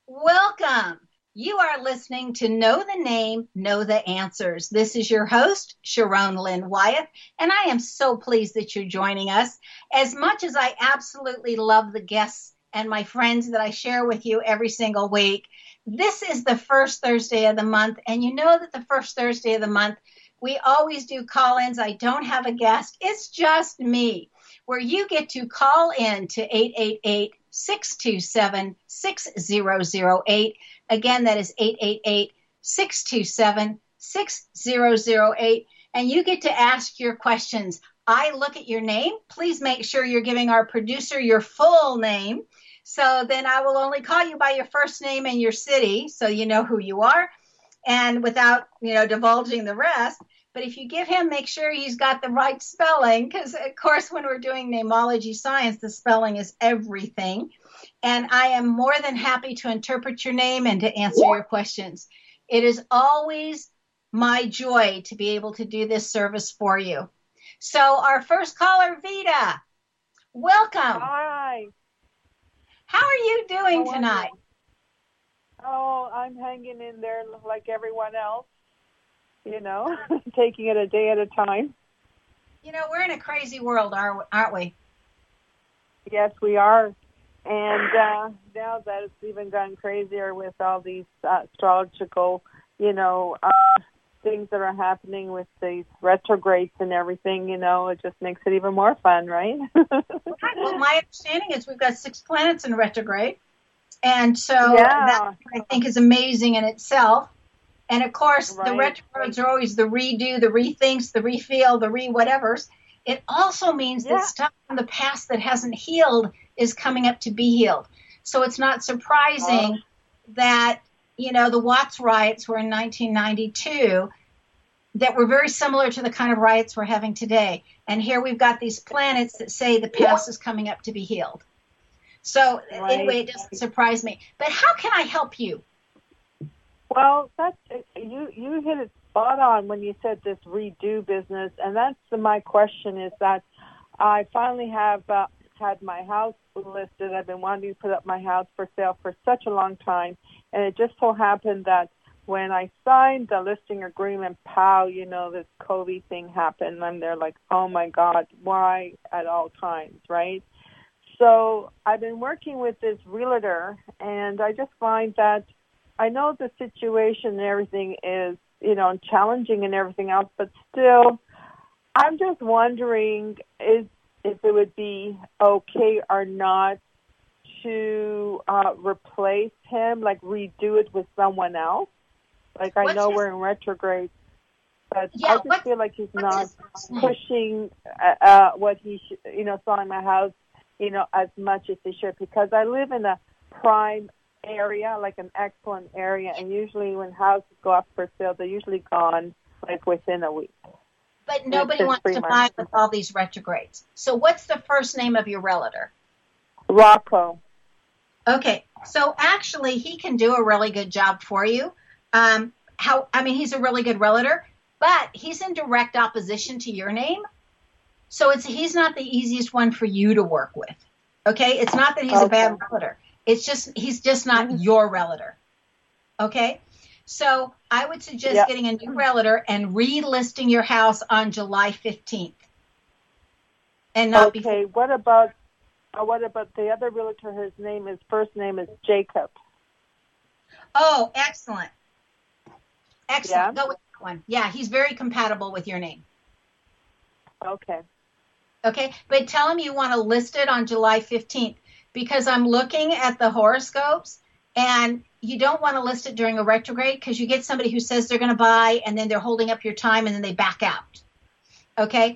Welcome. You are listening to Know the Name, Know the Answers. This is your host, Sharon Lynn Wyeth, and I am so pleased that you're joining us. As much as I absolutely love the guests and my friends that I share with you every single week, this is the first Thursday of the month, and you know that the first Thursday of the month, we always do call-ins. I don't have a guest. It's just me, where you get to call in to 888-627-6008. Again, that is 888-627-6008. And you get to ask your questions. I look at your name. Please make sure you're giving our producer your full name. So then I will only call you by your first name and your city, so you know who you are, and without, divulging the rest. But if you give him, make sure he's got the right spelling, because, of course, when we're doing namology science, the spelling is everything. And I am more than happy to interpret your name and to answer your questions. It is always my joy to be able to do this service for you. So our first caller, Vita, welcome. Hi. How are you doing tonight? Oh, I'm hanging in there like everyone else, taking it a day at a time. We're in a crazy world, aren't we? Yes, we are. And now that it's even gone crazier with all these astrological, things that are happening with these retrogrades and everything, it just makes it even more fun, right? Well, my understanding is we've got 6 planets in retrograde. And so that I think is amazing in itself. And of course, the retrogrades are always the redo, the rethinks, the refeel, the re-whatevers. It also means that stuff from the past that hasn't healed is coming up to be healed. So it's not surprising that, the Watts riots were in 1992 that were very similar to the kind of riots we're having today. And here we've got these planets that say the past is coming up to be healed. So anyway, it doesn't surprise me. But how can I help you? Well, you hit it spot on when you said this redo business, and that's my question is that I finally have had my house listed. I've been wanting to put up my house for sale for such a long time, and it just so happened that when I signed the listing agreement, this COVID thing happened. I'm there like, oh my God, why at all times, right? So I've been working with this realtor, and I just find that I know the situation and everything is, challenging and everything else, but still, I'm just wondering if it would be okay or not to replace him, like redo it with someone else. Like I know we're in retrograde, but I just feel like he's not pushing what he should, selling my house, as much as he should, because I live in a prime area, like an excellent area, and usually when houses go up for sale, they're usually gone like within a week. But nobody wants to buy with all these retrogrades. So what's the first name of your realtor? Rocco. Okay, so actually he can do a really good job for you. He's a really good realtor, but he's in direct opposition to your name. So he's not the easiest one for you to work with. Okay? It's not that he's a bad realtor. It's just he's just not your realtor. Okay? So I would suggest getting a new realtor and relisting your house on July 15th. And not before. What about the other realtor? His first name is Jacob. Oh, excellent. Excellent. Go with that one. Yeah, he's very compatible with your name. Okay. Okay, but tell him you want to list it on July 15th, because I'm looking at the horoscopes, and you don't want to list it during a retrograde, because you get somebody who says they're going to buy, and then they're holding up your time, and then they back out. Okay?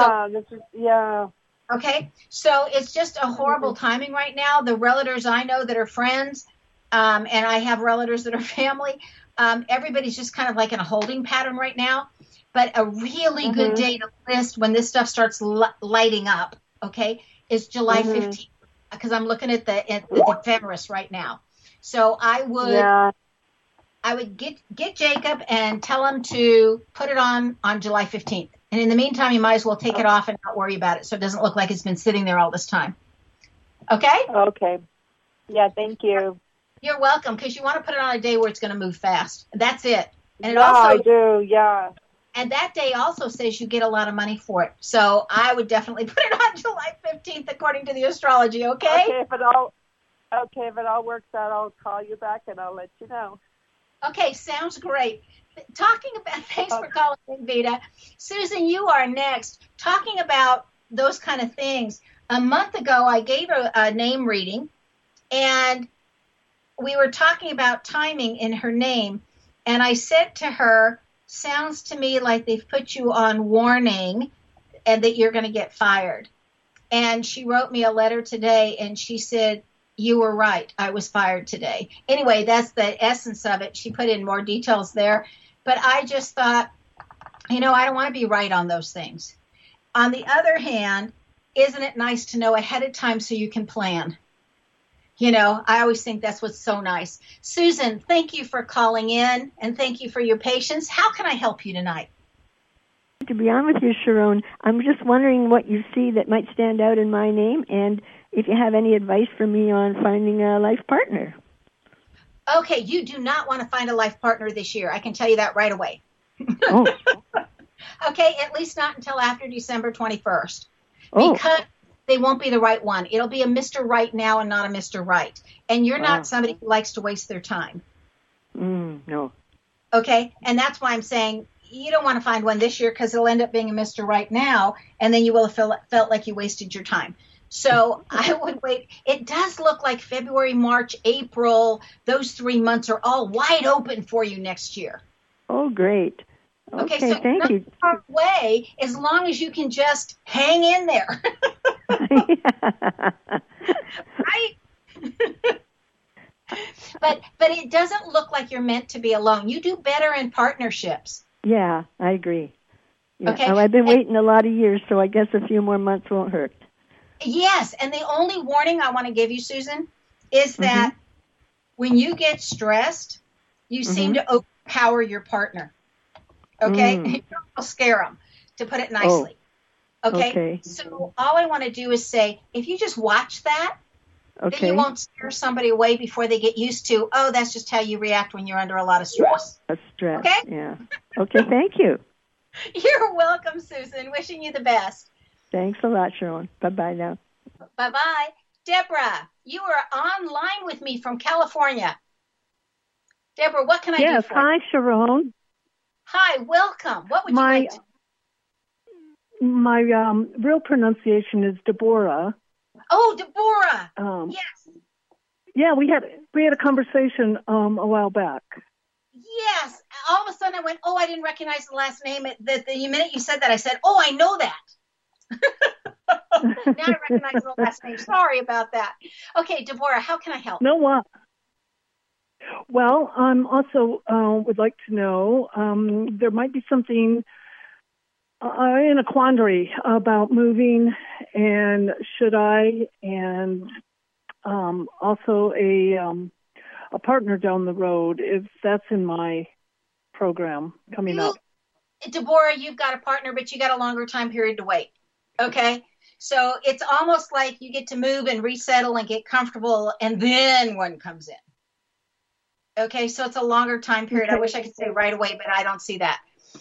Okay, so it's just a horrible timing right now. The realtors I know that are friends, and I have realtors that are family, everybody's just kind of like in a holding pattern right now. But a really good day to list when this stuff starts lighting up, okay, is July 15th, because I'm looking at the ephemeris right now. So I would get Jacob and tell him to put it on July 15th. And in the meantime, you might as well take it off and not worry about it, so it doesn't look like it's been sitting there all this time. Okay? Okay. Yeah, thank you. You're welcome, because you want to put it on a day where it's going to move fast. That's it. And it Yeah, also, I do. Yeah. and that day also says you get a lot of money for it. So I would definitely put it on July 15th, according to the astrology. Okay. Okay, if it all works out, I'll call you back and I'll let you know. Okay. Sounds great. Talking about, thanks for calling in, Vita. Susan, you are next. Talking about those kind of things. A month ago, I gave a name reading, and we were talking about timing in her name. And I said to her, sounds to me like they've put you on warning and that you're going to get fired. And she wrote me a letter today, and she said, you were right. I was fired today. Anyway, that's the essence of it. She put in more details there. But I just thought, I don't want to be right on those things. On the other hand, isn't it nice to know ahead of time so you can plan? I always think that's what's so nice. Susan, thank you for calling in, and thank you for your patience. How can I help you tonight? To be on with you, Sharon, I'm just wondering what you see that might stand out in my name, and if you have any advice for me on finding a life partner. Okay, you do not want to find a life partner this year. I can tell you that right away. Oh. Okay, at least not until after December 21st. Oh. Because they won't be the right one. It'll be a Mr. Right now and not a Mr. Right. And you're not somebody who likes to waste their time. No. Okay, and that's why I'm saying you don't want to find one this year, because it'll end up being a Mr. Right now, and then you will have felt like you wasted your time. So I would wait. It does look like February, March, April, those 3 months are all wide open for you next year. Oh, great. Okay, so thank you. Far away, as long as you can just hang in there. Right? But it doesn't look like you're meant to be alone. You do better in partnerships. Yeah, I agree. Yeah. Okay. Oh, I've been waiting a lot of years, so I guess a few more months won't hurt. Yes, and the only warning I want to give you, Susan, is that when you get stressed, you seem to overpower your partner. Okay? You don't scare them, to put it nicely. Okay? So all I want to do is say, if you just watch that, then you won't scare somebody away before they get used to, that's just how you react when you're under a lot of stress. Stress, okay? Yeah. Okay, thank you. You're welcome, Susan. Wishing you the best. Thanks a lot, Sharon. Bye-bye now. Bye-bye. Deborah, you are online with me from California. Deborah, what can I do for you? Yes, hi, Sharon. Hi, welcome. What would you like to do? My real pronunciation is Deborah. Oh, Deborah. Yes. Yeah, we had a conversation a while back. Yes. All of a sudden I went, I didn't recognize the last name. The minute you said that, I said, I know that. Now I recognize the last name. Sorry about that. Okay, Deborah, how can I help? No, what? Well, I'm also would like to know, there might be something in a quandary about moving, and should I, and also a partner down the road, if that's in my program coming up. Deborah, you've got a partner, but you got a longer time period to wait. Okay? So it's almost like you get to move and resettle and get comfortable, and then one comes in. Okay, so it's a longer time period. Okay. I wish I could say right away, but I don't see that.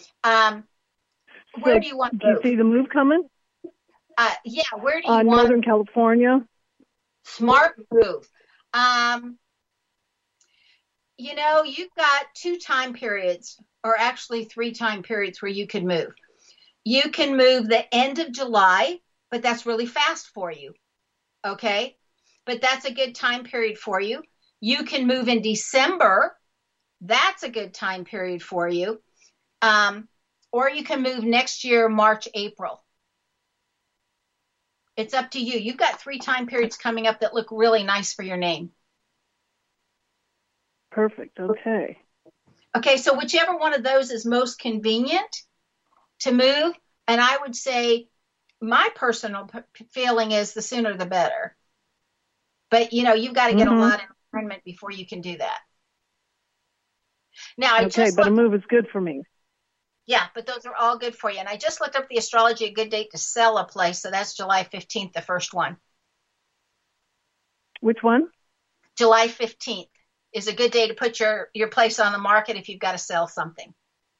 Where do you want to move? Do you see the move coming? Yeah, where do you want? Northern California. Smart move. You've got 2 time periods, or actually 3 time periods where you could move. You can move the end of July, but that's really fast for you. Okay? But that's a good time period for you. You can move in December. That's a good time period for you. Or you can move next year, March, April. It's up to you. You've got 3 time periods coming up that look really nice for your name. Perfect. Okay. Okay, so whichever one of those is most convenient to move, and I would say my personal feeling is the sooner the better. But, you've got to get a lot in alignment before you can do that. Now, but a move is good for me. Yeah, but those are all good for you. And I just looked up the astrology, a good date to sell a place. So that's July 15th, the first one. Which one? July 15th. is a good day to put your place on the market if you've got to sell something.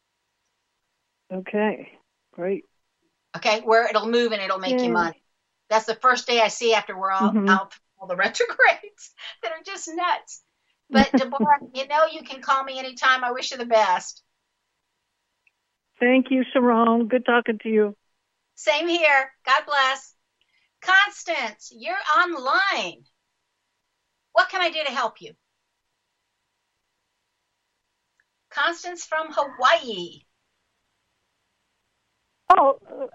Okay, great. Okay, where it'll move and it'll make you money. That's the first day I see after we're all out all the retrogrades that are just nuts. But Deborah, you can call me anytime. I wish you the best. Thank you, Sharon. Good talking to you. Same here. God bless. Constance, you're online. What can I do to help you? Constance from Hawaii. Oh.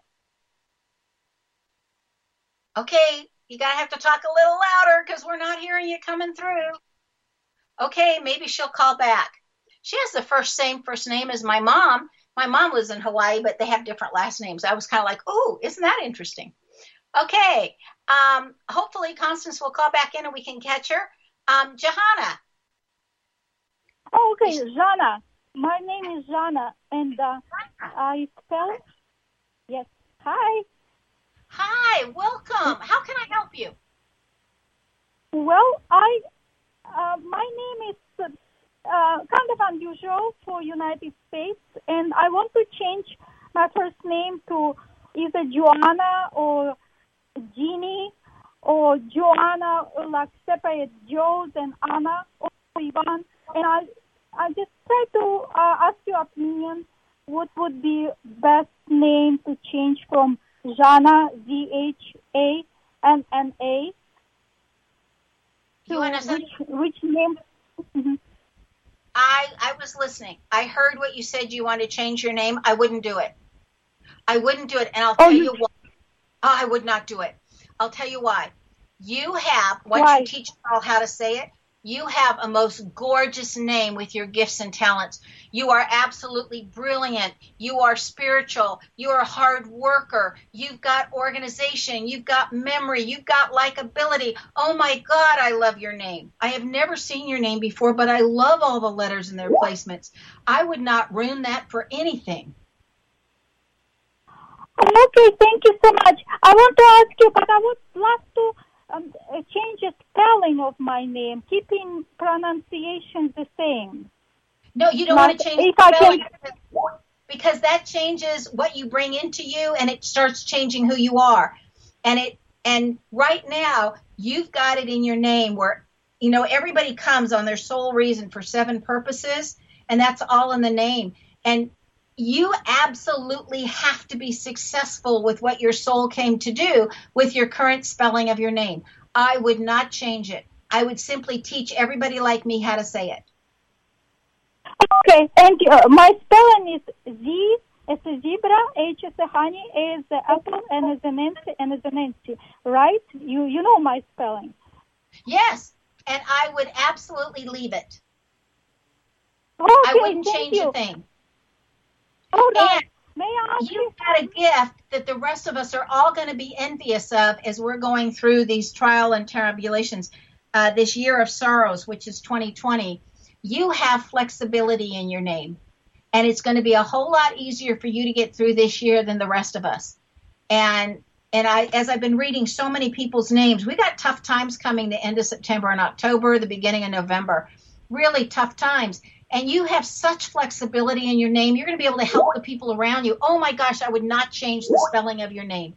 Okay, you gotta have to talk a little louder because we're not hearing you coming through. Okay, maybe she'll call back. She has the same first name as my mom. My mom lives in Hawaii, but they have different last names. I was kind of like, oh, isn't that interesting? Okay, hopefully Constance will call back in and we can catch her. Johanna. Oh, okay, Jana. My name is Jana, and I spell. Yes. Hi. Hi. Welcome. How can I help you? Well, my name is kind of unusual for United States, and I want to change my first name to either Joanna or Jeannie or Joanna, like separate Joes and Anna or Ivan. And I just try to ask your opinion. What would be best name to change from Jana, Zhanna, to which name? Mm-hmm. I was listening. I heard what you said. You want to change your name. I wouldn't do it. I wouldn't do it. And I'll tell you why. I would not do it. I'll tell you why. You have, once you teach people how to say it, you have a most gorgeous name with your gifts and talents. You are absolutely brilliant. You are spiritual. You are a hard worker. You've got organization. You've got memory. You've got likability. Oh, my God, I love your name. I have never seen your name before, but I love all the letters and their placements. I would not ruin that for anything. Okay, thank you so much. I want to ask you, but I would love to change the spelling of my name, keeping pronunciation the same. No, you don't want to change the spelling because that changes what you bring into you, and it starts changing who you are. And right now, you've got it in your name where, everybody comes on their sole reason for 7 purposes, and that's all in the name. And you absolutely have to be successful with what your soul came to do with your current spelling of your name. I would not change it. I would simply teach everybody like me how to say it. Okay, thank you. My spelling is Z as a zebra, H as a honey, A as a apple, N as a Nancy, N as a Nancy. Right? You know my spelling. Yes, and I would absolutely leave it. Okay, I wouldn't change a thing. Hold on. May I ask you've got a gift that the rest of us are all going to be envious of as we're going through these trial and tribulations, this year of sorrows, which is 2020. You have flexibility in your name, and it's going to be a whole lot easier for you to get through this year than the rest of us. And as I've been reading so many people's names, we got tough times coming the end of September and October, the beginning of November, really tough times. And you have such flexibility in your name. You're going to be able to help the people around you. Oh, my gosh, I would not change the spelling of your name.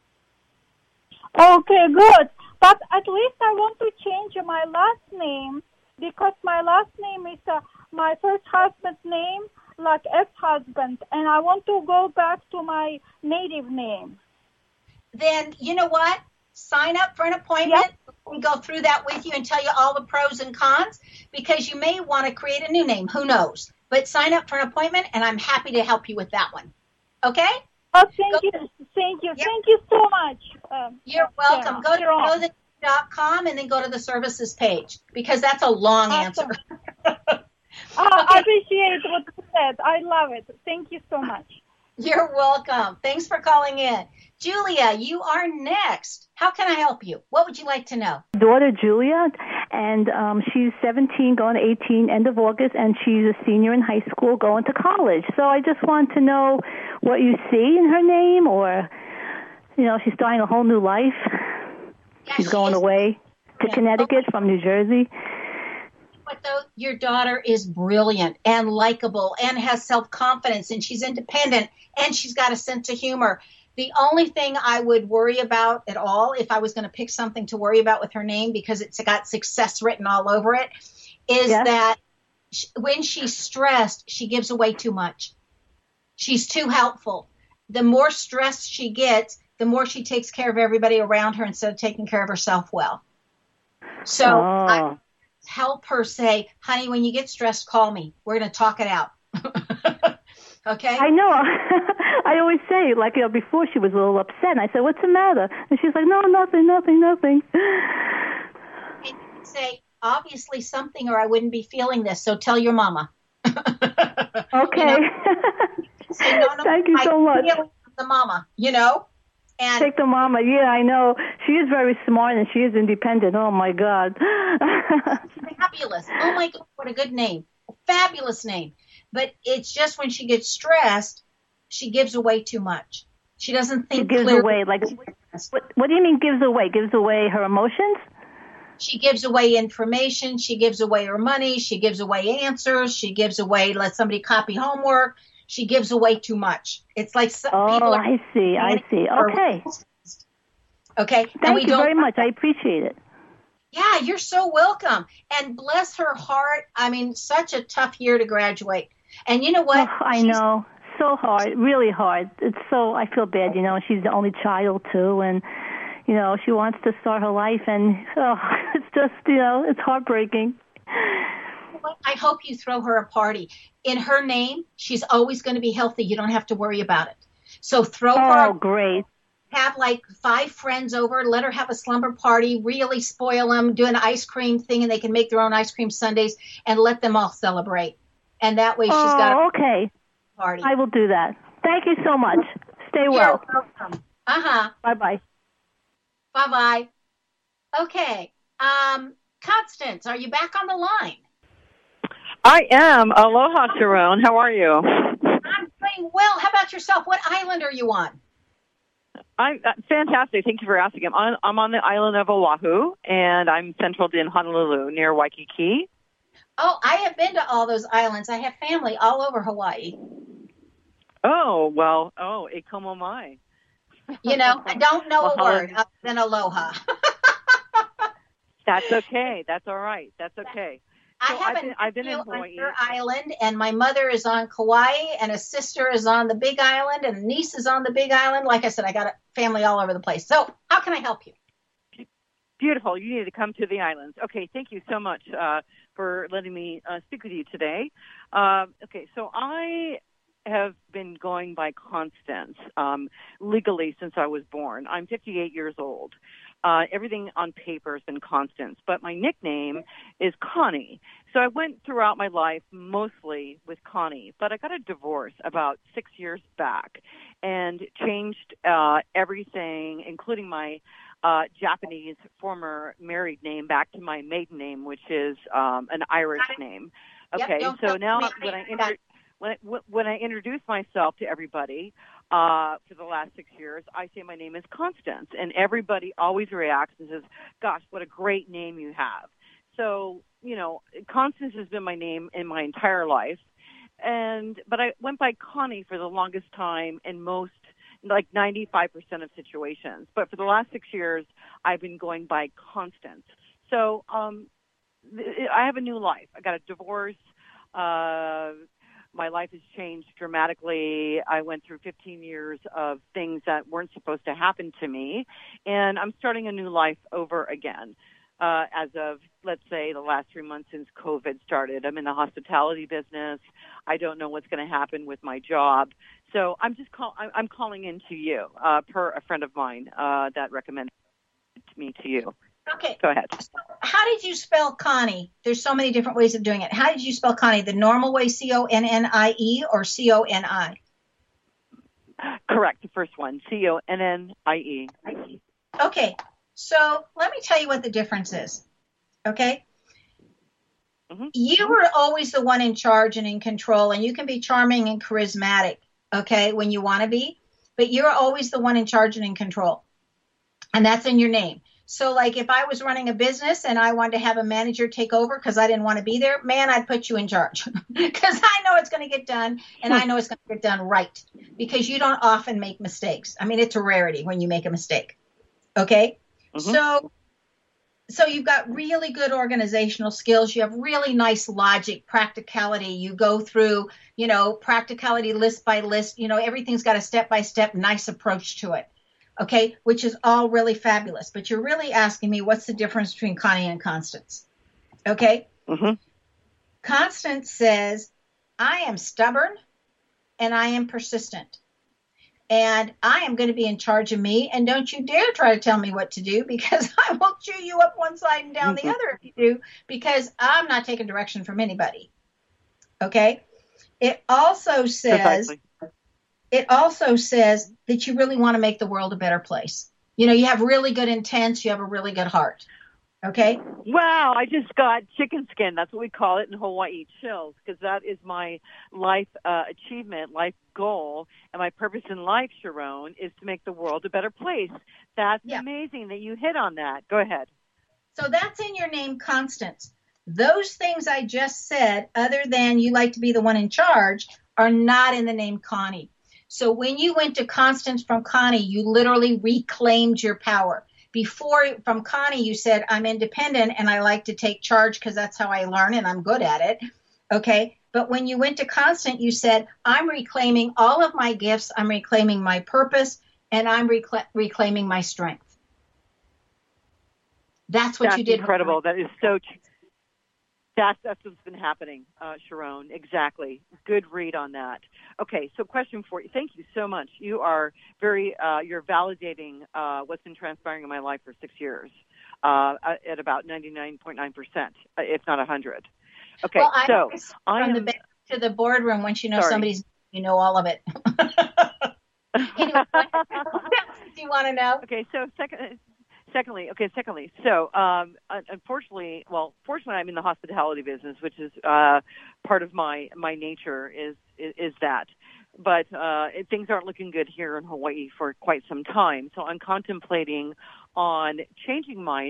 Okay, good. But at least I want to change my last name because my last name is my first husband's name, like ex-husband, and I want to go back to my native name. Then, you know what? Sign up for an appointment. Yep. We go through that with you and tell you all the pros and cons because you may want to create a new name. Who knows? But sign up for an appointment, and I'm happy to help you with that one. Okay? Oh, thank you. Thank you. Yep. Thank you so much. You're welcome. Go to knowthe.com and then go to the services page because that's a long answer. I appreciate what you said. I love it. Thank you so much. You're welcome. Thanks for calling in. Julia, you are next. How can I help you? What would you like to know? Daughter Julia, and she's 17, going to 18, end of August, and she's a senior in high school going to college. So I just want to know what you see in her name, or, she's starting a whole new life. Yeah, she's going away to Connecticut from New Jersey. What your daughter is brilliant and likable and has self-confidence and she's independent and she's got a sense of humor. The only thing I would worry about at all, if I was going to pick something to worry about with her name, because it's got success written all over it, is that when she's stressed, she gives away too much. She's too helpful. The more stressed she gets, the more she takes care of everybody around her instead of taking care of herself well. So I help her say, honey, when you get stressed, call me. We're going to talk it out. Okay? I know. I always say, like, before she was a little upset, and I said, what's the matter? And she's like, no, nothing. And you can say, obviously something, or I wouldn't be feeling this, so tell your mama. Okay. Say, no, thank you so much. The mama, And take the mama. Yeah, I know. She is very smart and she is independent. Oh, my God. Fabulous. Oh, my God, what a good name. Fabulous name. But it's just when she gets stressed, she gives away too much. She doesn't think clearly. She gives away, like, what do you mean gives away? Gives away her emotions? She gives away information. She gives away her money. She gives away answers. She gives away, let somebody copy homework. She gives away too much. It's like some people are... I see. Okay. Okay. Thank you very much. I appreciate it. Yeah, you're so welcome. And bless her heart. I mean, such a tough year to graduate. And you know what? Oh, I know. So hard. Really hard. I feel bad, She's the only child, too. And, she wants to start her life. And, it's just, it's heartbreaking. I hope you throw her a party. In her name, she's always going to be healthy. You don't have to worry about it. So throw her. Oh, great. Have like 5 friends over. Let her have a slumber party. Really spoil them. Do an ice cream thing, and they can make their own ice cream sundaes, and let them all celebrate. And that way she's got a party. I will do that. Thank you so much. Stay well. You're welcome. Bye-bye. Bye-bye. Okay. Constance, are you back on the line? I am. Aloha, Sharon. How are you? I'm doing well. How about yourself? What island are you on? I'm fantastic. Thank you for asking. I'm on the island of Oahu, and I'm central in Honolulu, near Waikiki. Oh, I have been to all those islands. I have family all over Hawaii. Oh, well, ikomo mai. I don't know a word other than aloha. That's okay. That's all right. That's okay. I've been in Hawaii. On your island, and my mother is on Kauai, and a sister is on the Big Island, and a niece is on the Big Island. Like I said, I got a family all over the place. So how can I help you? Beautiful. You need to come to the islands. Okay, thank you so much for letting me speak with you today. Okay, so I have been going by Constance legally since I was born. I'm 58 years old. Everything on paper has been Constance, but my nickname is Connie. So I went throughout my life mostly with Connie, but I got a divorce about 6 years back and changed everything, including my Japanese former married name, back to my maiden name, which is an Irish name. Okay, so now when I introduce myself to everybody for the last 6 years, I say my name is Constance, and everybody always reacts and says, gosh, what a great name you have. So, Constance has been my name in my entire life, but I went by Connie for the longest time in most, like 95% of situations. But for the last 6 years, I've been going by Constance. So I have a new life. I got a divorce. My life has changed dramatically. I went through 15 years of things that weren't supposed to happen to me, and I'm starting a new life over again. As of, let's say, the last 3 months since COVID started. I'm in the hospitality business. I don't know what's going to happen with my job. So I'm calling in to you, per a friend of mine that recommended me to you. Okay. Go ahead. So how did you spell Connie? There's so many different ways of doing it. How did you spell Connie? The normal way, C-O-N-N-I-E, or C-O-N-I? Correct. The first one, C-O-N-N-I-E. Okay. So let me tell you what the difference is. Okay? Mm-hmm. You are always the one in charge and in control, and you can be charming and charismatic, okay, when you want to be, but you're always the one in charge and in control. And that's in your name. So like if I was running a business and I wanted to have a manager take over because I didn't want to be there, man, I'd put you in charge because I know it's going to get done and I know it's going to get done right because you don't often make mistakes. I mean, it's a rarity when you make a mistake. Okay. So you've got really good organizational skills. You have really nice logic, practicality. You go through, practicality list by list. Everything's got a step-by-step nice approach to it. Okay, which is all really fabulous. But you're really asking me what's the difference between Connie and Constance. Okay? Constance says, I am stubborn and I am persistent. And I am going to be in charge of me. And don't you dare try to tell me what to do because I will chew you up one side and down the other if you do, because I'm not taking direction from anybody. Okay? It also says that you really want to make the world a better place. You have really good intents. You have a really good heart. Okay? Wow, I just got chicken skin. That's what we call it in Hawaii, chills, because that is my life achievement, life goal, and my purpose in life, Sharon, is to make the world a better place. That's amazing that you hit on that. Go ahead. So that's in your name, Constance. Those things I just said, other than you like to be the one in charge, are not in the name Connie. So when you went to Constance from Connie, you literally reclaimed your power. Before, from Connie, you said, I'm independent and I like to take charge because that's how I learn and I'm good at it. Okay. But when you went to Constance, you said, I'm reclaiming all of my gifts. I'm reclaiming my purpose and I'm reclaiming my strength. That's what you did. Incredible. That is so true. That's what's been happening, Sharon. Exactly. Good read on that. Okay, so question for you. Thank you so much. You are you're validating what's been transpiring in my life for 6 years at about 99.9%, if not 100. Okay, well, so from the bench to the boardroom, once you know somebody's, all of it. Anyway, what else do you want to know? Okay, so Secondly, so unfortunately, fortunately, I'm in the hospitality business, which is part of my nature is that. But things aren't looking good here in Hawaii for quite some time. So I'm contemplating on changing my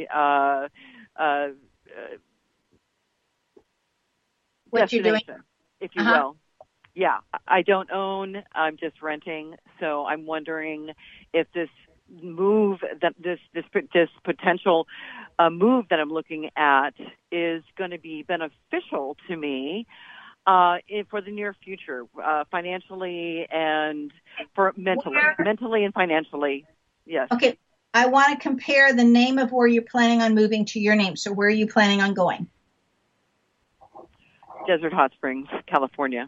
what you're doing, if you will. Yeah, I don't own. I'm just renting. So I'm wondering if this move, that this potential move that I'm looking at is going to be beneficial to me for the near future, financially and for mentally and financially. Yes. Okay. I want to compare the name of where you're planning on moving to your name. So where are you planning on going? Desert Hot Springs, California.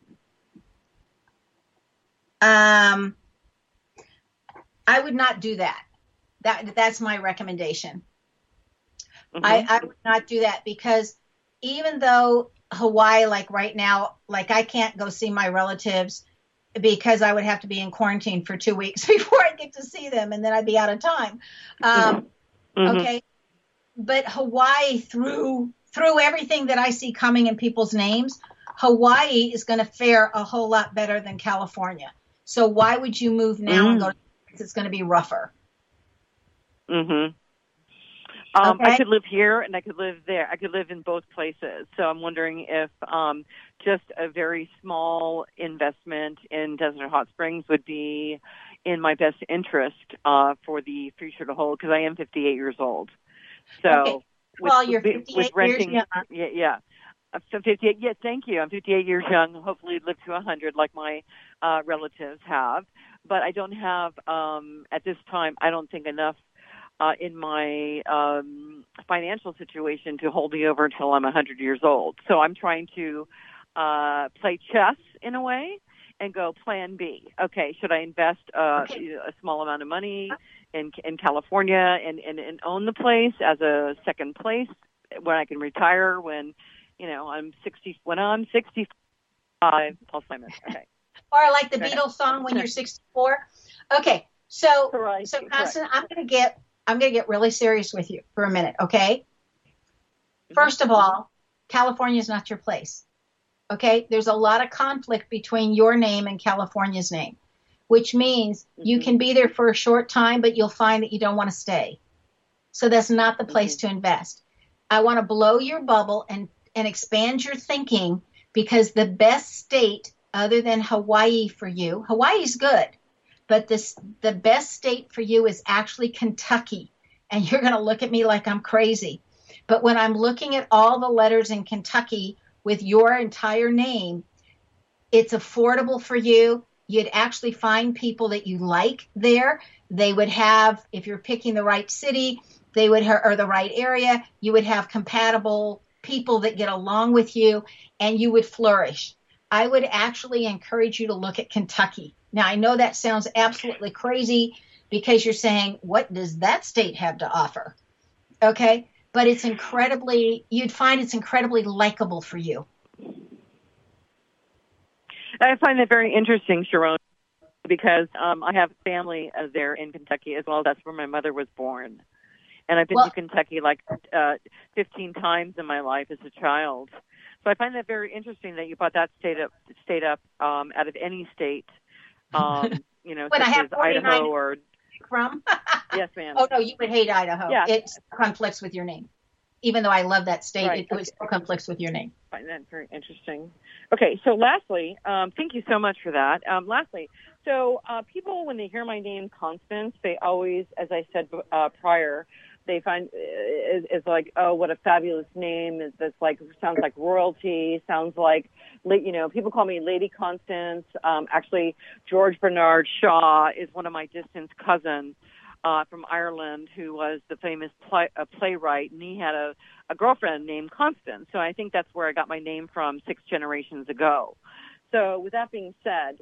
I would not do that. That's my recommendation. I would not do that because even though Hawaii, like right now, like I can't go see my relatives because I would have to be in quarantine for 2 weeks before I get to see them, and then I'd be out of time. Okay. But Hawaii, through everything that I see coming in people's names, Hawaii is going to fare a whole lot better than California. So why would you move now and go to it's going to be rougher? Okay. I could live here and I could live there. I could live in both places. So I'm wondering if just a very small investment in Desert Hot Springs would be in my best interest for the future to hold, because I am 58 years old. So, you're 58 renting, years young. Yeah. I'm 58. Yeah, thank you. I'm 58 years young. Hopefully, live to 100 like my relatives have. But I don't have at this time. I don't think enough in my financial situation to hold me over until I'm 100 years old. So I'm trying to play chess in a way and go plan B. Okay, should I invest a small amount of money in California and own the place as a second place when I can retire when I'm 60? When I'm 65, Alzheimer's. Okay. Or like the Beatles song, when you're 64. Okay, so Constance, I'm gonna get really serious with you for a minute, okay? First of all, California is not your place. Okay, there's a lot of conflict between your name and California's name, which means you can be there for a short time, but you'll find that you don't want to stay. So that's not the place to invest. I want to blow your bubble and expand your thinking, because the best state other than Hawaii for you, Hawaii's good, but the best state for you is actually Kentucky. And you're going to look at me like I'm crazy. But when I'm looking at all the letters in Kentucky with your entire name, it's affordable for you. You'd actually find people that you like there. They would have, if you're picking the right city, they would or the right area, you would have compatible people that get along with you, and you would flourish. I would actually encourage you to look at Kentucky. Now, I know that sounds absolutely crazy because you're saying, what does that state have to offer? Okay, but you'd find it's incredibly likable for you. I find that very interesting, Sharon, because I have family there in Kentucky as well. That's where my mother was born. And I've been to Kentucky like 15 times in my life as a child. So I find that very interesting that you brought that state up out of any state, such as Idaho or... From? Yes, ma'am. Oh, no, you would hate Idaho. Yeah. It conflicts with your name. Even though I love that state, Right. it still conflicts with your name. I find that very interesting. Okay, so lastly, thank you so much for that. Lastly, so people, when they hear my name, Constance, they always, as I said prior, they find it's like, oh, what a fabulous name! It's like, sounds like royalty. Sounds like, people call me Lady Constance. Actually, George Bernard Shaw is one of my distant cousins from Ireland, who was the famous playwright, and he had a girlfriend named Constance. So I think that's where I got my name from 6 generations ago. So with that being said,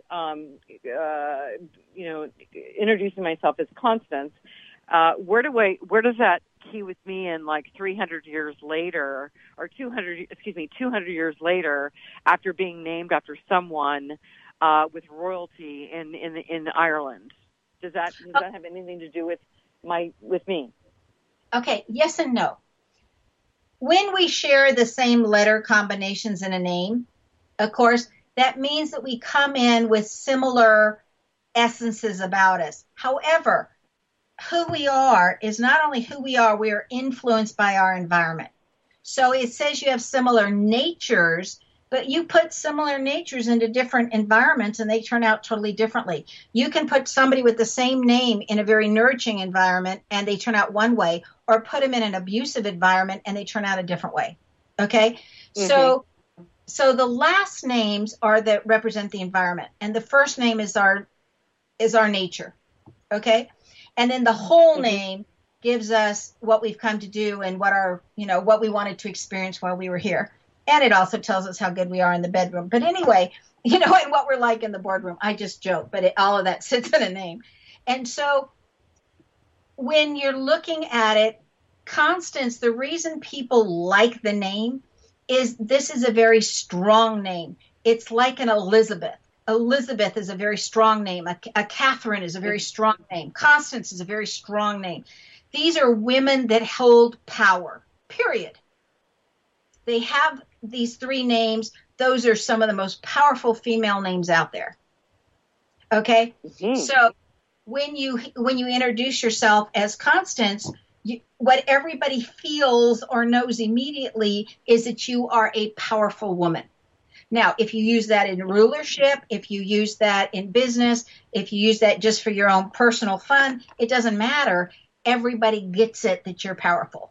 introducing myself as Constance, where does that key with me in like 300 years later, or 200 years later, after being named after someone with royalty in Ireland? Does that have anything to do with me? Okay, yes and no. When we share the same letter combinations in a name, of course, that means that we come in with similar essences about us. However, who we are is not only who we are influenced by our environment. So it says you have similar natures, but you put similar natures into different environments and they turn out totally differently. You can put somebody with the same name in a very nurturing environment and they turn out one way, or put them in an abusive environment and they turn out a different way. Okay? Mm-hmm. So the last names are that represent the environment, and the first name is our nature. Okay? And then the whole name gives us what we've come to do and what we wanted to experience while we were here. And it also tells us how good we are in the bedroom. But anyway, and what we're like in the boardroom. I just joke, but all of that sits in a name. And so when you're looking at it, Constance, the reason people like the name is this is a very strong name. It's like an Elizabeth. Elizabeth is a very strong name. A Catherine is a very strong name. Constance is a very strong name. These are women that hold power, period. They have these 3 names. Those are some of the most powerful female names out there. Okay? Mm-hmm. So when you introduce yourself as Constance, what everybody feels or knows immediately is that you are a powerful woman. Now, if you use that in rulership, if you use that in business, if you use that just for your own personal fun, it doesn't matter. Everybody gets it that you're powerful.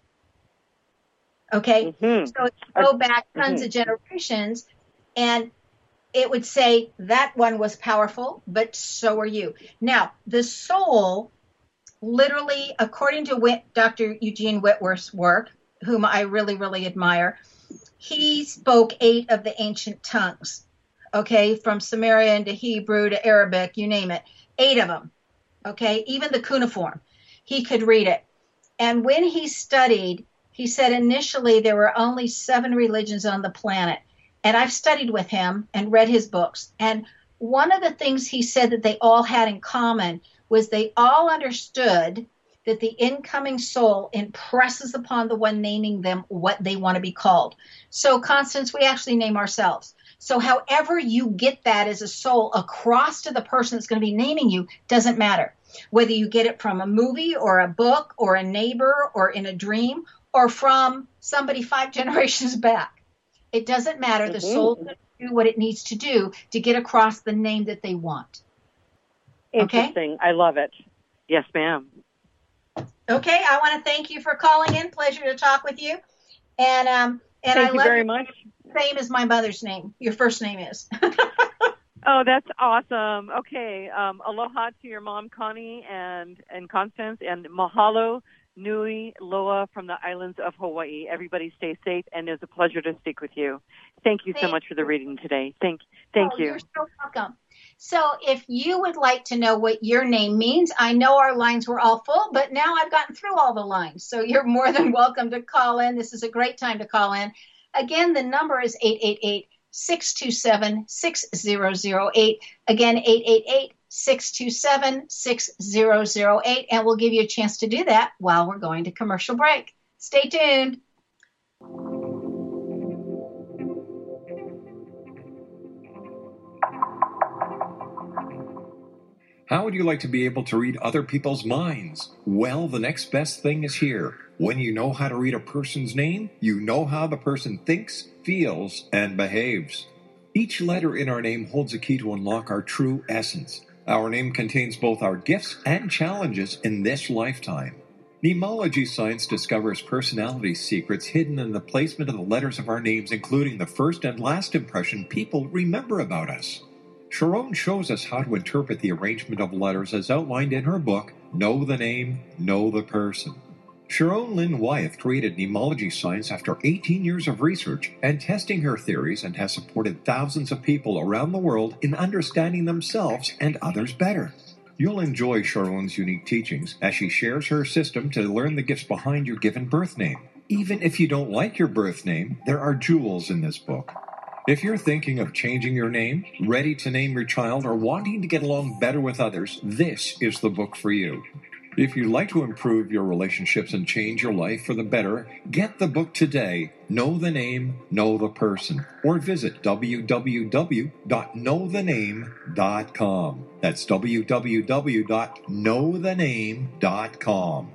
Okay? Mm-hmm. So if you go back tons of generations, and it would say that one was powerful, but so are you. Now, the soul, literally, according to Dr. Eugene Whitworth's work, whom I really, really admire, he spoke 8 of the ancient tongues, okay, from Sumerian to Hebrew to Arabic, you name it, 8 of them, okay, even the cuneiform, he could read it. And when he studied, he said initially there were only 7 religions on the planet. And I've studied with him and read his books. And one of the things he said that they all had in common was they all understood that the incoming soul impresses upon the one naming them what they want to be called. So, Constance, we actually name ourselves. So however you get that as a soul across to the person that's going to be naming you doesn't matter. whether you get it from a movie or a book or a neighbor or in a dream or from somebody 5 generations back. It doesn't matter. The soul will do what it needs to do to get across the name that they want. Interesting. Okay? I love it. Yes, ma'am. Okay, I want to thank you for calling in. Pleasure to talk with you. And thank you very much. Same as my mother's name. Your first name is. Oh, that's awesome. Okay. Aloha to your mom, Connie, and Constance, and mahalo nui loa from the islands of Hawaii. Everybody stay safe, and it's a pleasure to speak with you. Thank you so much for the reading today. Thank you. You're so welcome. So if you would like to know what your name means, I know our lines were all full, but now I've gotten through all the lines. So you're more than welcome to call in. This is a great time to call in. Again, the number is 888-627-6008. Again, 888-627-6008. And we'll give you a chance to do that while we're going to commercial break. Stay tuned. How would you like to be able to read other people's minds? Well, the next best thing is here. When you know how to read a person's name, you know how the person thinks, feels, and behaves. Each letter in our name holds a key to unlock our true essence. Our name contains both our gifts and challenges in this lifetime. Nemology science discovers personality secrets hidden in the placement of the letters of our names, including the first and last impression people remember about us. Sharon shows us how to interpret the arrangement of letters as outlined in her book, Know the Name, Know the Person. Sharon Lynn Wyeth created Nemology science after 18 years of research and testing her theories, and has supported thousands of people around the world in understanding themselves and others better. You'll enjoy Sharon's unique teachings as she shares her system to learn the gifts behind your given birth name. Even if you don't like your birth name, there are jewels in this book. If you're thinking of changing your name, ready to name your child, or wanting to get along better with others, this is the book for you. If you'd like to improve your relationships and change your life for the better, get the book today, Know the Name, Know the Person, or visit www.knowthename.com. That's www.knowthename.com.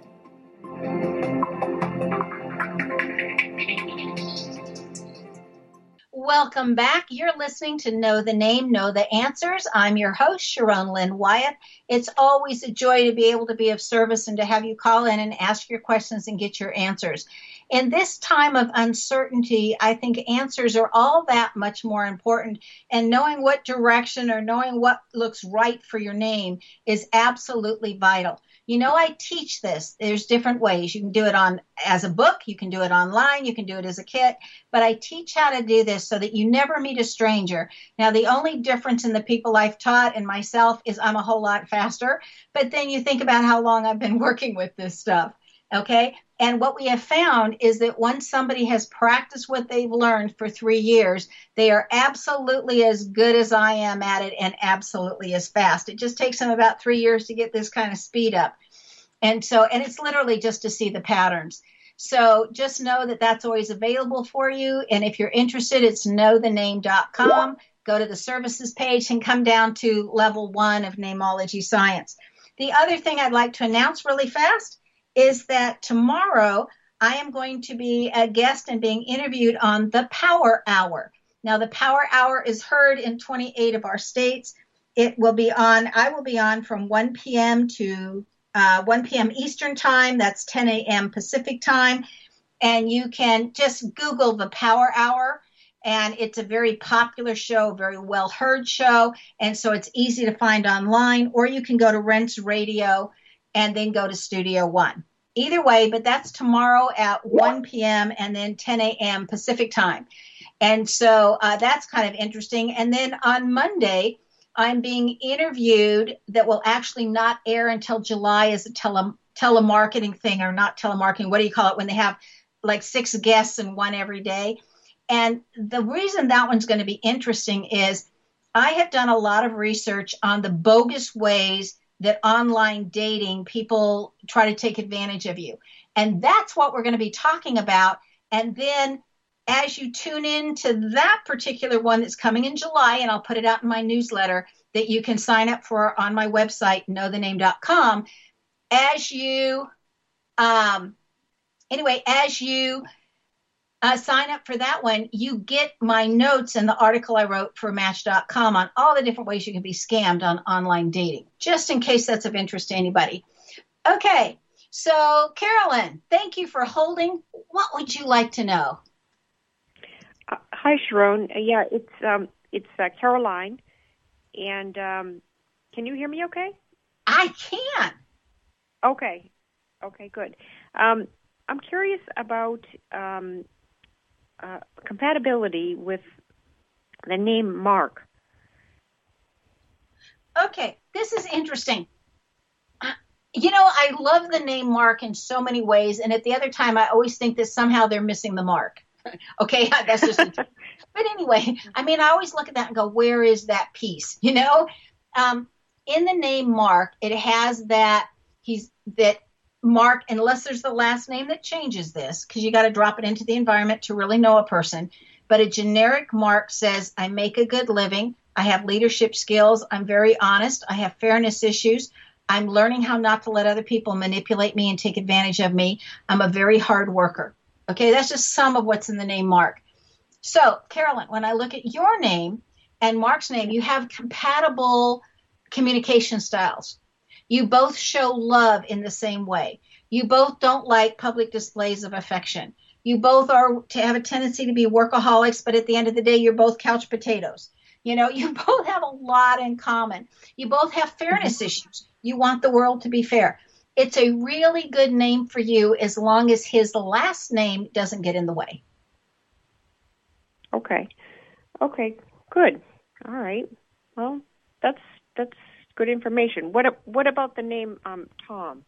Welcome back. You're listening to Know the Name, Know the Answers. I'm your host, Sharon Lynn Wyeth. It's always a joy to be able to be of service and to have you call in and ask your questions and get your answers. In this time of uncertainty, I think answers are all that much more important, and knowing what direction or knowing what looks right for your name is absolutely vital. You know, I teach this. There's different ways. You can do it as a book. You can do it online. You can do it as a kit. But I teach how to do this so that you never meet a stranger. Now, the only difference in the people I've taught and myself is I'm a whole lot faster. But then you think about how long I've been working with this stuff. Okay? And what we have found is that once somebody has practiced what they've learned for 3 years, they are absolutely as good as I am at it and absolutely as fast. It just takes them about 3 years to get this kind of speed up. And it's literally just to see the patterns. So just know that that's always available for you. And if you're interested, it's knowthename.com. Go to the services page and come down to level 1 of Nemology Science. The other thing I'd like to announce really fast is that tomorrow I am going to be a guest and being interviewed on the Power Hour. Now, the Power Hour is heard in 28 of our states. I will be on from 1 p.m. to 1 p.m. Eastern Time. That's 10 a.m. Pacific Time. And you can just Google the Power Hour. And it's a very popular show, very well heard show. And so it's easy to find online. Or you can go to Rense Radio and then go to Studio One. Either way, but that's tomorrow at 1 p.m. and then 10 a.m. Pacific Time. And so that's kind of interesting. And then on Monday, I'm being interviewed that will actually not air until July as a telemarketing thing, or not telemarketing. What do you call it when they have like 6 guests and one every day? And the reason that one's going to be interesting is I have done a lot of research on the bogus ways that online dating people try to take advantage of you. And that's what we're going to be talking about. And then as you tune in to that particular one that's coming in July, and I'll put it out in my newsletter that you can sign up for on my website, knowthename.com, as you sign up for that one, you get my notes and the article I wrote for Match.com on all the different ways you can be scammed on online dating, just in case that's of interest to anybody. Okay, so Carolyn, thank you for holding. What would you like to know? Hi, Sharon. Yeah, it's Caroline, and can you hear me okay? I can. Okay, good. I'm curious about compatibility with the name Mark. Okay, this is interesting. I love the name Mark in so many ways, and at the other time, I always think that somehow they're missing the mark. Okay, that's just. But anyway, I always look at that and go, where is that piece? In the name Mark, it has that Mark, unless there's the last name that changes this, because you got to drop it into the environment to really know a person. But a generic Mark says, I make a good living. I have leadership skills. I'm very honest. I have fairness issues. I'm learning how not to let other people manipulate me and take advantage of me. I'm a very hard worker. Okay, that's just some of what's in the name Mark. So, Carolyn, when I look at your name and Mark's name, you have compatible communication styles. You both show love in the same way. You both don't like public displays of affection. You both have a tendency to be workaholics, but at the end of the day, you're both couch potatoes. You both have a lot in common. You both have fairness issues. You want the world to be fair. It's a really good name for you as long as his last name doesn't get in the way. Okay, good. All right. Well, that's good information. What about the name Tom?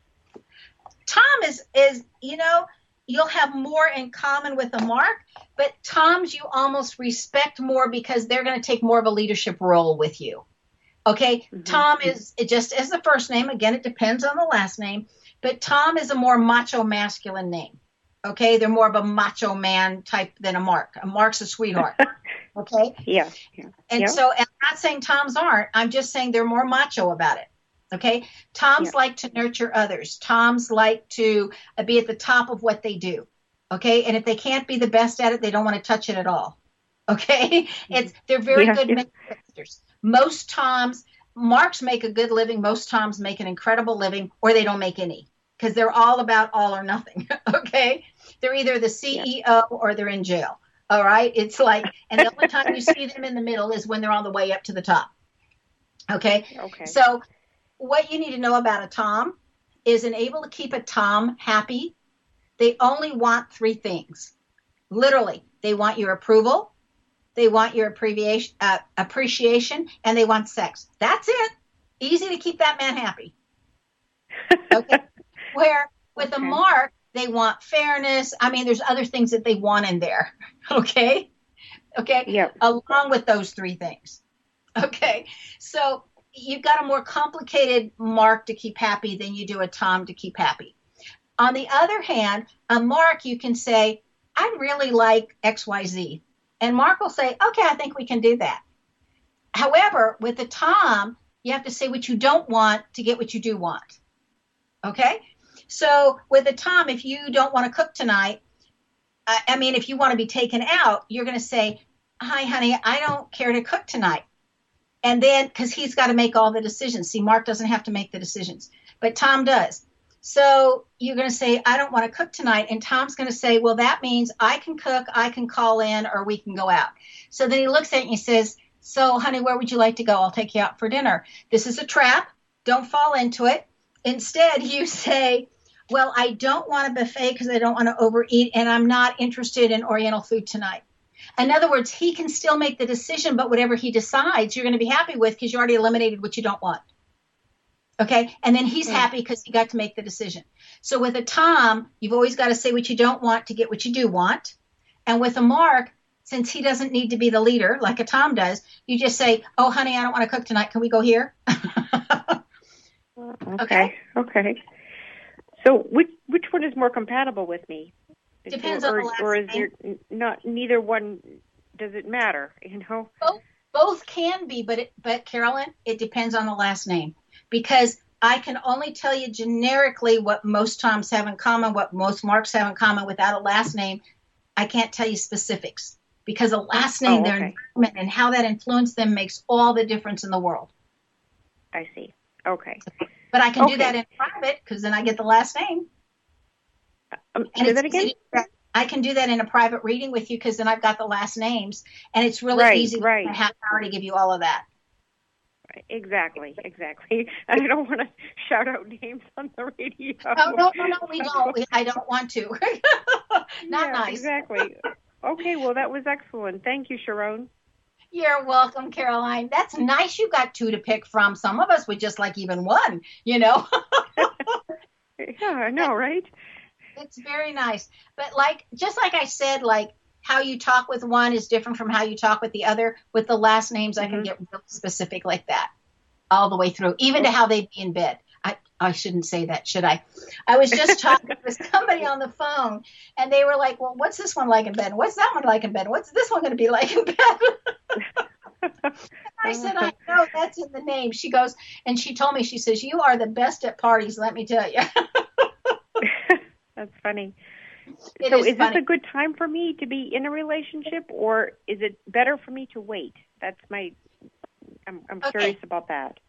Tom is you'll have more in common with a Mark, but Toms you almost respect more because they're going to take more of a leadership role with you. Okay, mm-hmm. Tom is just as the first name. Again, it depends on the last name, but Tom is a more macho masculine name. Okay, they're more of a macho man type than a Mark. A Mark's a sweetheart. Okay? Yeah. And so I'm not saying Toms aren't. I'm just saying they're more macho about it. Okay? Toms like to nurture others. Toms like to be at the top of what they do. Okay? And if they can't be the best at it, they don't want to touch it at all. Okay? They're very good managers. Most Toms, Marks make a good living. Most Toms make an incredible living, or they don't make any, because they're all about all or nothing. Okay? They're either the CEO or they're in jail. All right? It's like, and the only time you see them in the middle is when they're on the way up to the top. Okay? So what you need to know about a Tom is able to keep a Tom happy. They only want three things. Literally, they want your approval, they want your appreciation, and they want sex. That's it. Easy to keep that man happy. Okay? Where with a Mark, they want fairness. There's other things that they want in there. Okay? Yeah. Along with those three things. Okay? So you've got a more complicated Mark to keep happy than you do a Tom to keep happy. On the other hand, a Mark, you can say, I really like XYZ. And Mark will say, okay, I think we can do that. However, with a Tom, you have to say what you don't want to get what you do want. Okay? So with a Tom, if you don't want to cook tonight, if you want to be taken out, you're going to say, hi, honey, I don't care to cook tonight. And then, because he's got to make all the decisions. See, Mark doesn't have to make the decisions, but Tom does. So you're going to say, I don't want to cook tonight. And Tom's going to say, well, that means I can cook, I can call in, or we can go out. So then he looks at you and he says, so, honey, where would you like to go? I'll take you out for dinner. This is a trap. Don't fall into it. Instead, you say, well, I don't want a buffet because I don't want to overeat, and I'm not interested in Oriental food tonight. In other words, he can still make the decision, but whatever he decides, you're going to be happy with because you already eliminated what you don't want. Okay? And then he's happy because he got to make the decision. So with a Tom, you've always got to say what you don't want to get what you do want. And with a Mark, since he doesn't need to be the leader like a Tom does, you just say, oh, honey, I don't want to cook tonight. Can we go here? Okay. So which one is more compatible with me? Depends on the last or is name. there not neither one? Does it matter? You know. Both can be, but Carolyn, it depends on the last name, because I can only tell you generically what most Toms have in common, what most Marks have in common without a last name. I can't tell you specifics because a last name, their environment and how that influenced them makes all the difference in the world. I see. Okay. But I can do that in private because then I get the last name. Say that again? I can do that in a private reading with you because then I've got the last names, and it's really easy to have power to give you all of that. Exactly. I don't want to shout out names on the radio. Oh, no, we don't. I don't want to. Not nice. Exactly. Okay, well, that was excellent. Thank you, Sharon. You're welcome, Caroline. That's nice you got two to pick from. Some of us would just like even one, you know. Yeah, I know, right? It's very nice. But just like I said, how you talk with one is different from how you talk with the other. With the last names, I can get real specific like that all the way through, even to how they'd be in bed. I shouldn't say that, should I? I was just talking to somebody on the phone, and they were like, well, what's this one like in bed? What's that one like in bed? What's this one going to be like in bed? I said, I know, that's in the name. She goes, and she told me, she says, you are the best at parties, let me tell you. That's funny. So is this a good time for me to be in a relationship, or is it better for me to wait? That's I'm curious about that.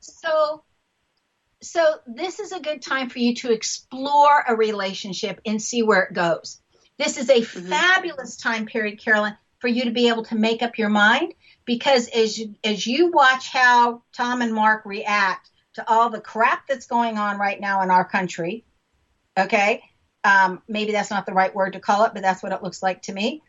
So this is a good time for you to explore a relationship and see where it goes. This is a fabulous time period, Carolyn, for you to be able to make up your mind, because as you watch how Tom and Mark react to all the crap that's going on right now in our country, okay? Maybe that's not the right word to call it, but that's what it looks like to me.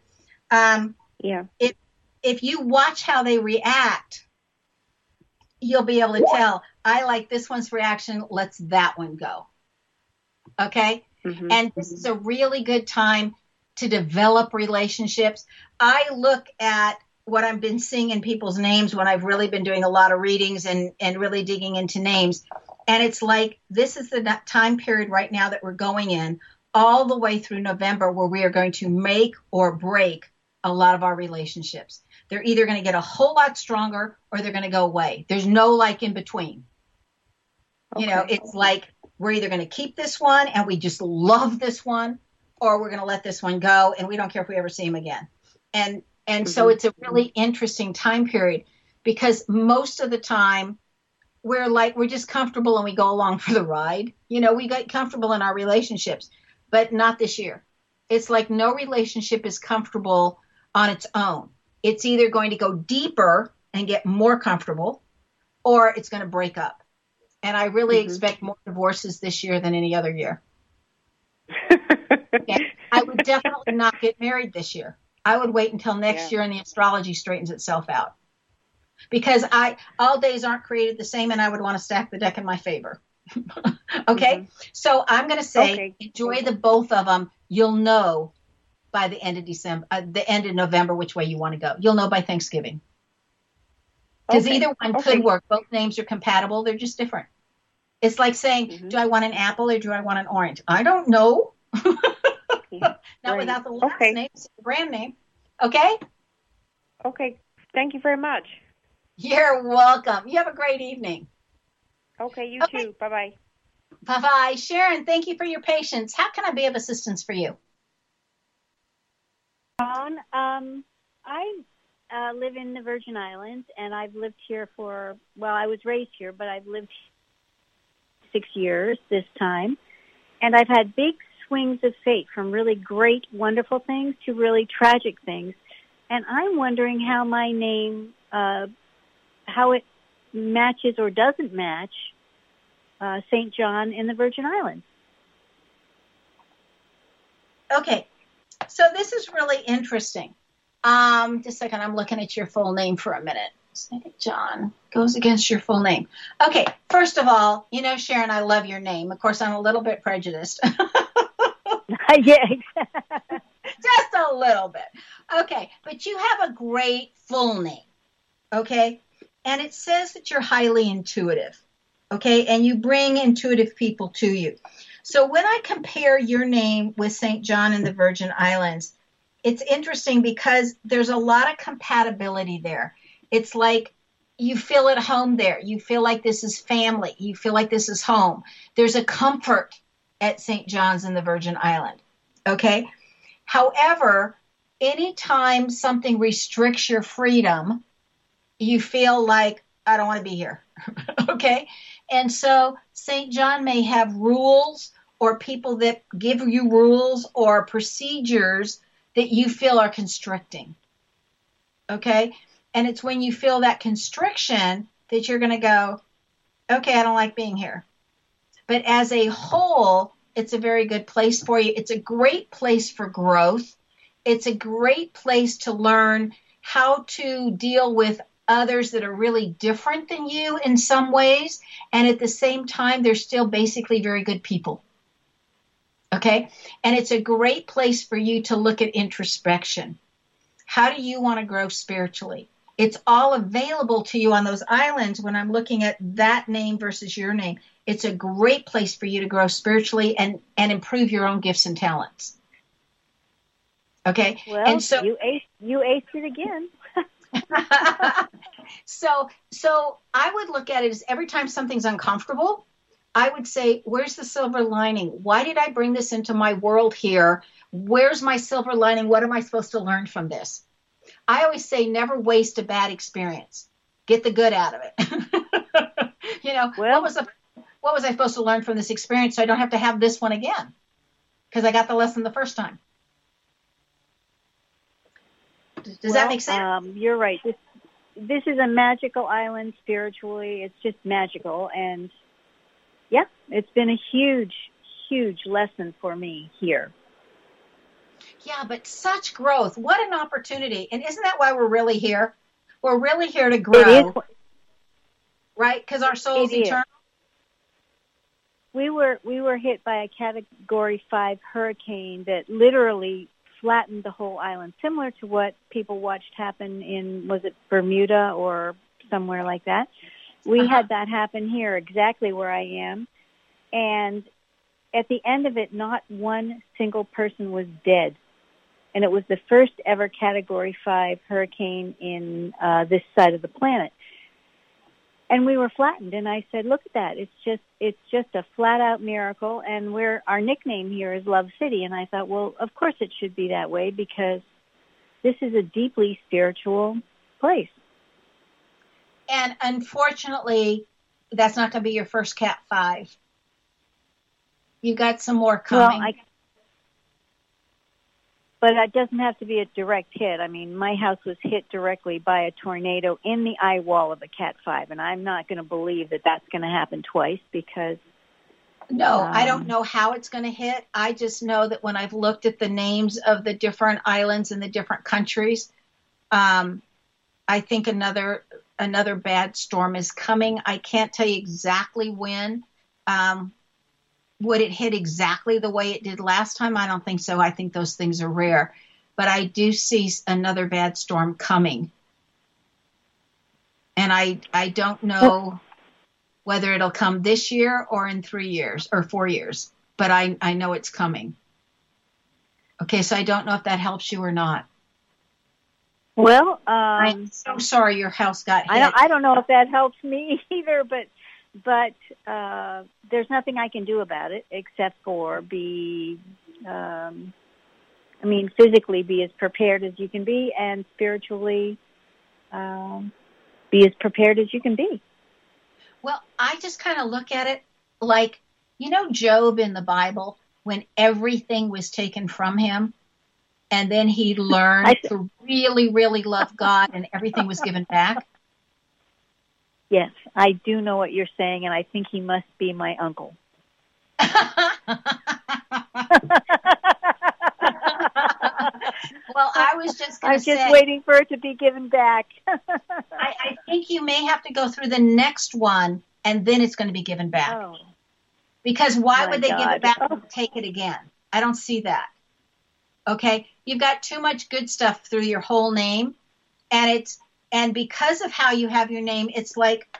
If you watch how they react, you'll be able to tell, I like this one's reaction, let's that one go. Okay? And this is a really good time to develop relationships. I look at what I've been seeing in people's names when I've really been doing a lot of readings and really digging into names. And it's like, this is the time period right now that we're going in all the way through November where we are going to make or break a lot of our relationships. They're either going to get a whole lot stronger or they're going to go away. There's no in between. Okay. You know, it's like we're either going to keep this one and we just love this one, or we're going to let this one go and we don't care if we ever see him again. And so it's a really interesting time period because most of the time we're just comfortable and we go along for the ride. You know, we get comfortable in our relationships, but not this year. It's like no relationship is comfortable on its own. It's either going to go deeper and get more comfortable, or it's going to break up. And I really expect more divorces this year than any other year. Okay? I would definitely not get married this year. I would wait until next year and the astrology straightens itself out. Because all days aren't created the same, and I would want to stack the deck in my favor. Okay? So I'm going to say enjoy the both of them. You'll know by the end of December, the end of November, which way you want to go. You'll know by Thanksgiving. Because either one could work. Both names are compatible. They're just different. It's like saying, do I want an apple or do I want an orange? I don't know. Not without the last name, it's the brand name. Okay? Okay. Thank you very much. You're welcome. You have a great evening. Okay, you too. Bye-bye. Bye-bye. Sharon, thank you for your patience. How can I be of assistance for you? I live in the Virgin Islands, and I've lived here I was raised here, but I've lived 6 years this time. And I've had big swings of fate, from really great, wonderful things to really tragic things. And I'm wondering how my name, how it matches or doesn't match St. John in the Virgin Islands. Okay, so this is really interesting. Just a second, I'm looking at your full name for a minute. St. John goes against your full name. Okay, first of all, you know, Sharon, I love your name. Of course, I'm a little bit prejudiced. Yeah, just a little bit. Okay, but you have a great full name, okay? And it says that you're highly intuitive, okay? And you bring intuitive people to you. So when I compare your name with St. John in the Virgin Islands, it's interesting because there's a lot of compatibility there. It's like you feel at home there. You feel like this is family. You feel like this is home. There's a comfort at St. John's in the Virgin Island. Okay? However, anytime something restricts your freedom, you feel like, I don't want to be here. Okay? And so St. John may have rules or people that give you rules or procedures that you feel are constricting. Okay? And it's when you feel that constriction that you're going to go, okay, I don't like being here. But as a whole, it's a very good place for you. It's a great place for growth. It's a great place to learn how to deal with others that are really different than you in some ways. And at the same time, they're still basically very good people. Okay? And it's a great place for you to look at introspection. How do you want to grow spiritually? It's all available to you on those islands when I'm looking at that name versus your name. It's a great place for you to grow spiritually and improve your own gifts and talents. Okay? Well, and so you aced it again. So I would look at it as every time something's uncomfortable, I would say, where's the silver lining? Why did I bring this into my world here? Where's my silver lining? What am I supposed to learn from this? I always say never waste a bad experience. Get the good out of it. What was I supposed to learn from this experience so I don't have to have this one again? Because I got the lesson the first time. Does that make sense? You're right. This is a magical island spiritually. It's just magical. And, yeah, it's been a huge, huge lesson for me here. Yeah, but such growth. What an opportunity. And isn't that why we're really here? We're really here to grow. It is. Right? Because our soul's eternal. We were hit by a Category 5 hurricane that literally flattened the whole island, similar to what people watched happen in, was it Bermuda or somewhere like that? We had that happen here, exactly where I am. And at the end of it, not one single person was dead. And it was the first ever Category 5 hurricane in this side of the planet. And we were flattened, and I said, look at that. It's just a flat-out miracle, and our nickname here is Love City. And I thought, well, of course it should be that way because this is a deeply spiritual place. And unfortunately, that's not going to be your first Cat 5. You got some more coming. Well, but it doesn't have to be a direct hit. I mean, my house was hit directly by a tornado in the eye wall of a Cat 5, and I'm not going to believe that that's going to happen twice because... No, I don't know how it's going to hit. I just know that when I've looked at the names of the different islands and the different countries, I think another bad storm is coming. I can't tell you exactly when. Would it hit exactly the way it did last time? I don't think so. I think those things are rare. But I do see another bad storm coming. And I don't know whether it'll come this year or in 3 years or 4 years. But I know it's coming. Okay, so I don't know if that helps you or not. Well, I'm so sorry your house got hit. I don't know if that helps me either, but there's nothing I can do about it except for physically be as prepared as you can be and spiritually be as prepared as you can be. Well, I just kind of look at it like, Job in the Bible, when everything was taken from him and then he learned to really, really love God and everything was given back. Yes, I do know what you're saying, and I think he must be my uncle. Well, I was just going to say... I'm just waiting for it to be given back. I think you may have to go through the next one, and then it's going to be given back. Oh. Because why would they give it back and take it again? I don't see that. Okay? You've got too much good stuff through your whole name, and because of how you have your name, it's like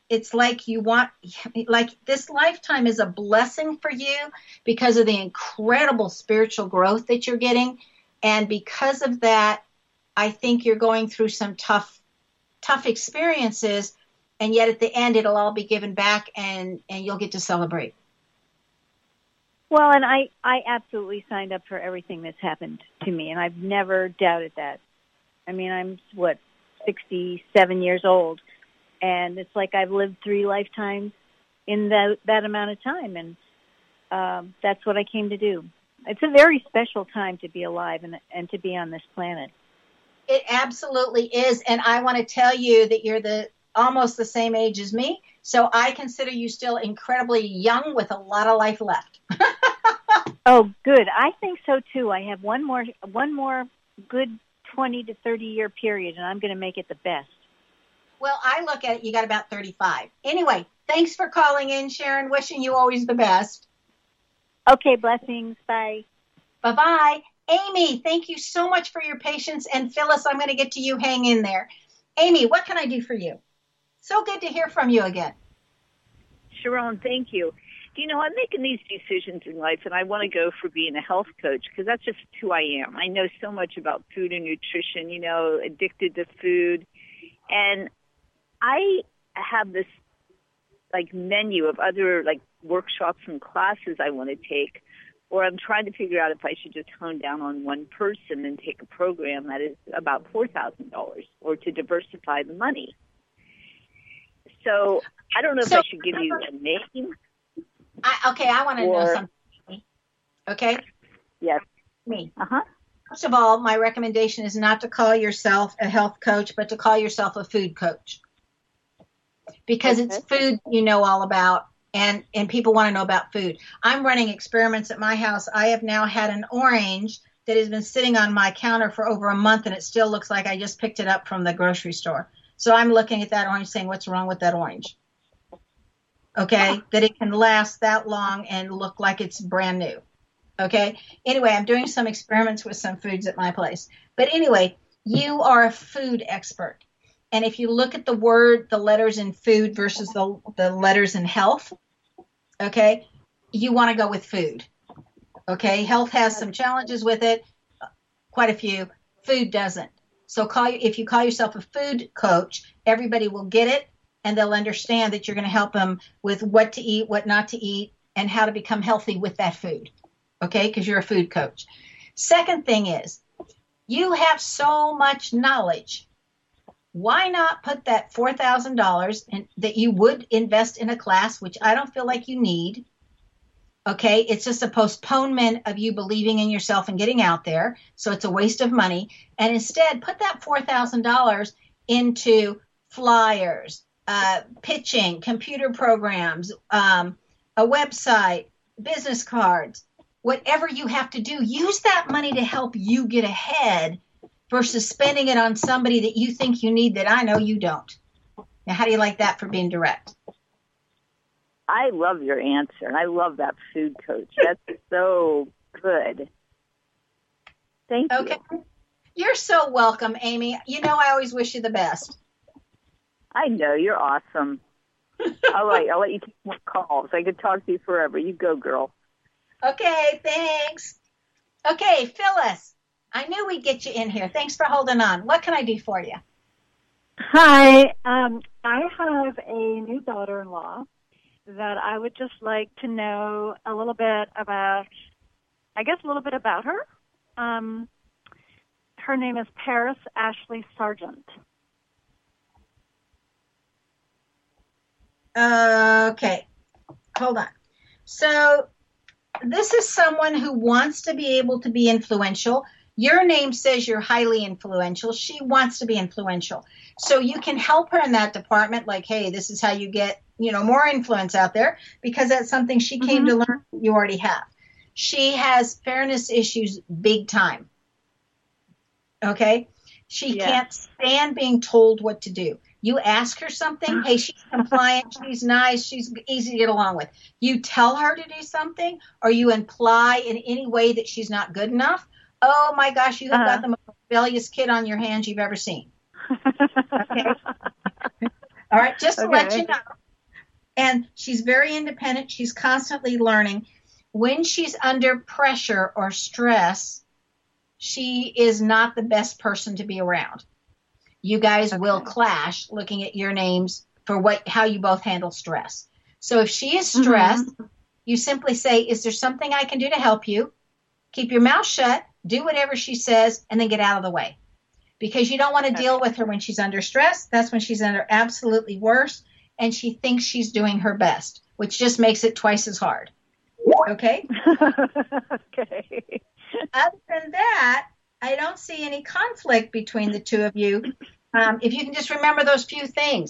it's like you want, like this lifetime is a blessing for you because of the incredible spiritual growth that you're getting. And because of that, I think you're going through some tough experiences, and yet at the end, it'll all be given back and you'll get to celebrate. Well, and I absolutely signed up for everything that's happened to me, and I've never doubted that. I mean, I'm, 67 years old, and it's like I've lived 3 lifetimes in that amount of time, and that's what I came to do. It's a very special time to be alive and to be on this planet. It absolutely is, and I want to tell you that you're almost the same age as me, so I consider you still incredibly young with a lot of life left. Oh, good. I think so too. I have one more good 20 to 30 year period, and I'm going to make it the best. Well, I look at it, you got about 35. Anyway, thanks for calling in, Sharon. Wishing you always the best. Okay, blessings. Bye. Bye-bye. Amy, thank you so much for your patience. And Phyllis, I'm going to get to you. Hang in there. Amy, what can I do for you? So good to hear from you again. Sharon, thank you. I'm making these decisions in life, and I want to go for being a health coach because that's just who I am. I know so much about food and nutrition, addicted to food. And I have this, menu of other, workshops and classes I want to take, or I'm trying to figure out if I should just hone down on one person and take a program that is about $4,000 or to diversify the money. So I don't know if I should give you a name. I want to know something. Okay? Yes. Me. Uh-huh. First of all, my recommendation is not to call yourself a health coach, but to call yourself a food coach. Because it's food you know all about, and people want to know about food. I'm running experiments at my house. I have now had an orange that has been sitting on my counter for over a month, and it still looks like I just picked it up from the grocery store. So I'm looking at that orange saying, what's wrong with that orange? Okay, that it can last that long and look like it's brand new. Okay, anyway, I'm doing some experiments with some foods at my place. But anyway, you are a food expert. And if you look at the letters in food versus the letters in health, okay, you want to go with food. Okay, health has some challenges with it, quite a few. Food doesn't. So if you call yourself a food coach, everybody will get it. And they'll understand that you're going to help them with what to eat, what not to eat, and how to become healthy with that food, okay, because you're a food coach. Second thing is, you have so much knowledge. Why not put that $4,000 that you would invest in a class, which I don't feel like you need, okay? It's just a postponement of you believing in yourself and getting out there, so it's a waste of money. And instead, put that $4,000 into flyers, pitching, computer programs, a website, business cards, whatever you have to do. Use that money to help you get ahead versus spending it on somebody that you think you need that I know you don't. Now, how do you like that for being direct? I love your answer. I love that food coach. That's so good. Thank you. Okay. You're so welcome, Amy. I always wish you the best. I know, you're awesome. I'll let you take more calls. I could talk to you forever. You go, girl. Okay, thanks. Okay, Phyllis, I knew we'd get you in here. Thanks for holding on. What can I do for you? Hi. I have a new daughter-in-law that I would just like to know a little bit about her. Her name is Paris Ashley Sargent. Okay, hold on. So this is someone who wants to be able to be influential. Your name says you're highly influential. She wants to be influential. So you can help her in that department, like, hey, this is how you get, more influence out there, because that's something she came to learn you already have. She has fairness issues big time. Okay? She can't stand being told what to do. You ask her something, hey, she's compliant, she's nice, she's easy to get along with. You tell her to do something, or you imply in any way that she's not good enough. Oh, my gosh, you have got the most rebellious kid on your hands you've ever seen. Okay? All right, just to let you know, And she's very independent. She's constantly learning. When she's under pressure or stress, she is not the best person to be around. You guys will clash looking at your names for how you both handle stress. So if she is stressed, you simply say, is there something I can do to help you? Keep your mouth shut, do whatever she says, and then get out of the way. Because you don't want to deal with her when she's under stress. That's when she's under absolutely worst, and she thinks she's doing her best, which just makes it twice as hard. Okay? Okay. Other than that, I don't see any conflict between the two of you. If you can just remember those few things.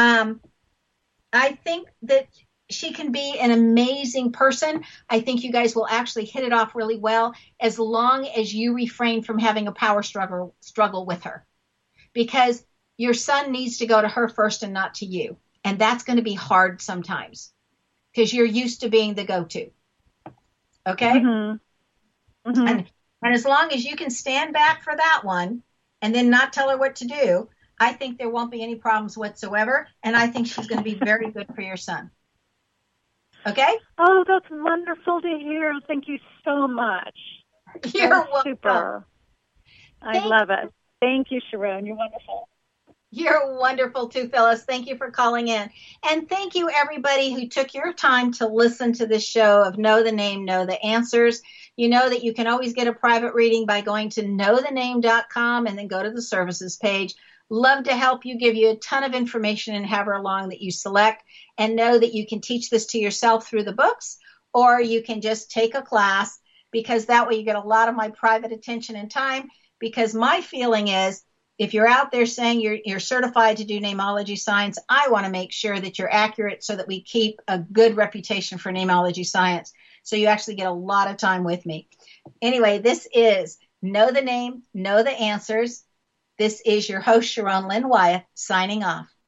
I think that she can be an amazing person. I think you guys will actually hit it off really well as long as you refrain from having a power struggle with her. Because your son needs to go to her first and not to you. And that's going to be hard sometimes because you're used to being the go-to. Okay? Mm-hmm. Mm-hmm. And as long as you can stand back for that one and then not tell her what to do, I think there won't be any problems whatsoever. And I think she's going to be very good for your son. Okay? Oh, that's wonderful to hear. Thank you so much. You're welcome. Super. I love it. Thank you, Sharon. You're wonderful. You're wonderful too, Phyllis. Thank you for calling in. And thank you, everybody who took your time to listen to this show of Know the Name, Know the Answers. You know that you can always get a private reading by going to knowthename.com and then go to the services page. Love to help you, give you a ton of information and have her along that you select. And know that you can teach this to yourself through the books, or you can just take a class, because that way you get a lot of my private attention and time. Because my feeling is, if you're out there saying you're certified to do namology science, I want to make sure that you're accurate so that we keep a good reputation for namology science. So you actually get a lot of time with me. Anyway, this is Know the Name, Know the Answers. This is your host, Sharon Lynn Wyeth, signing off.